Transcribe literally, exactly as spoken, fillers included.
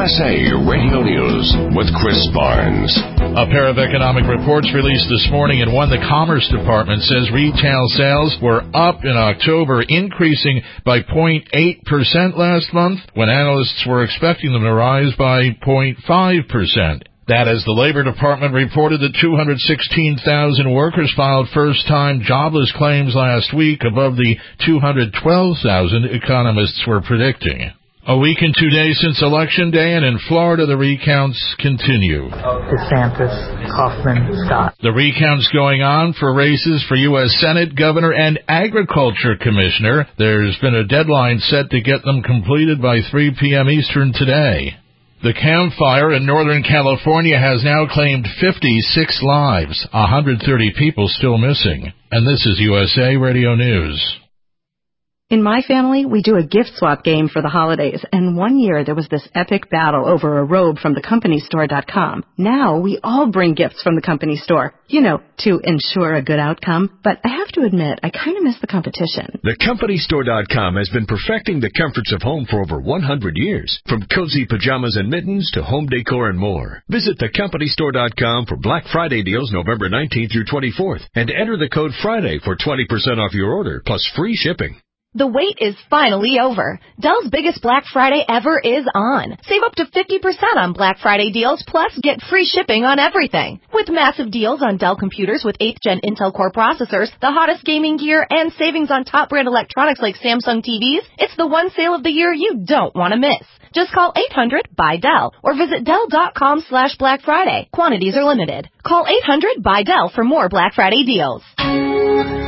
S A Radio News with Chris Barnes. A pair of economic reports released this morning, and one the Commerce Department says retail sales were up in October, increasing by zero point eight percent last month, when analysts were expecting them to rise by zero point five percent. That as the Labor Department reported that two hundred sixteen thousand workers filed first-time jobless claims last week, above the two hundred twelve thousand economists were predicting. A week and two days since Election Day, and in Florida, the recounts continue. DeSantis, Kaufman, Scott. The recounts going on for races for U S Senate, Governor, and Agriculture Commissioner. There's been a deadline set to get them completed by three p.m. Eastern today. The Camp Fire in Northern California has now claimed fifty-six lives, one hundred thirty people still missing. And this is U S A Radio News. In my family, we do a gift swap game for the holidays, and one year there was this epic battle over a robe from the company store dot com. Now we all bring gifts from the company store, you know, to ensure a good outcome. But I have to admit, I kind of miss the competition. The company store dot com has been perfecting the comforts of home for over one hundred years. From cozy pajamas and mittens to home decor and more. Visit the company store dot com for Black Friday deals November nineteenth through twenty-fourth, and enter the code Friday for twenty percent off your order, plus free shipping. The wait is finally over. Dell's biggest Black Friday ever is on. Save up to fifty percent on Black Friday deals, plus get free shipping on everything. With massive deals on Dell computers with eighth gen Intel Core processors, the hottest gaming gear, and savings on top brand electronics like Samsung T Vs, it's the one sale of the year you don't want to miss. Just call eight hundred buy Dell or visit Dell dot com slash Black Friday. Quantities are limited. Call eight hundred buy Dell for more Black Friday deals.